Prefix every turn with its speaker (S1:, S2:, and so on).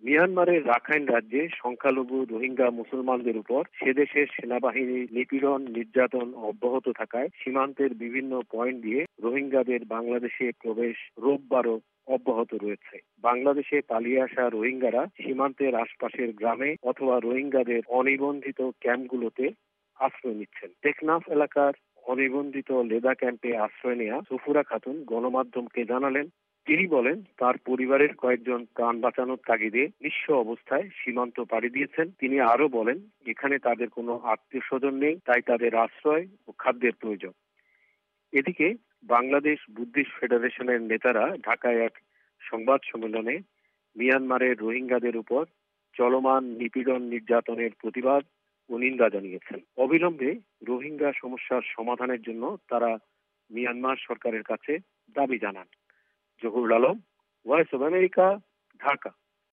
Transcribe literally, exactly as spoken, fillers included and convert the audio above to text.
S1: মিয়ানমারের রাখাইন রাজ্যে সংখ্যালঘু রোহিঙ্গা মুসলমানদের উপর সেদেশের সেনাবাহিনীর নিপীড়ন নির্যাতন অব্যাহত থাকায় সীমান্তের বিভিন্ন পয়েন্ট দিয়ে রোহিঙ্গাদের বাংলাদেশে প্রবেশ রোববারও অব্যাহত রয়েছে। বাংলাদেশে পালিয়ে আসা রোহিঙ্গারা সীমান্তের আশপাশের গ্রামে অথবা রোহিঙ্গাদের অনিবন্ধিত ক্যাম্পগুলোতে আশ্রয় নিচ্ছেন। টেকনাফ এলাকার অনিবন্ধিত লেদা ক্যাম্পে আশ্রয় নেওয়া সফুরা খাতুন গণমাধ্যমকে জানালেন, তিনি বলেন তার পরিবারের কয়েকজন প্রাণ বাঁচানোর তাগিদে নিঃস্ব অবস্থায় সীমান্ত পাড়ি দিয়েছেন। তিনি আরো বলেন, এখানে তাদের কোনো আত্মীয় স্বজন নেই, তাই তাদের আশ্রয় ও খাদ্যের প্রয়োজন। এদিকে বাংলাদেশ বুদ্ধিস্ট ফেডারেশনের নেতারা ঢাকায় এক সংবাদ সম্মেলনে মিয়ানমারের রোহিঙ্গাদের উপর চলমান নিপীড়ন নির্যাতনের প্রতিবাদ ও নিন্দা জানিয়েছেন। অবিলম্বে রোহিঙ্গা সমস্যার সমাধানের জন্য তারা মিয়ানমার সরকারের কাছে দাবি জানান। Zahurul Alam, voice of America, Dhaka.